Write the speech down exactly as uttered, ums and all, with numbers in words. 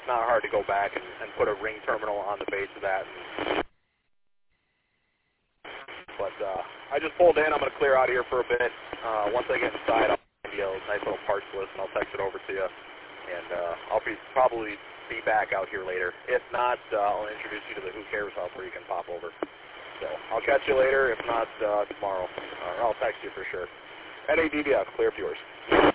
it's not hard to go back and, and put a ring terminal on the base of that. But uh, I just pulled in. I'm going to clear out of here for a bit. Uh, once I get inside, I'll send you a nice little parts list, and I'll text it over to you. And uh, I'll be probably be back out here later. If not, uh, I'll introduce you to the Who Cares Hub where you can pop over. So I'll catch you later. If not, uh, tomorrow. Or I'll text you for sure. N A D B F, clear up yours.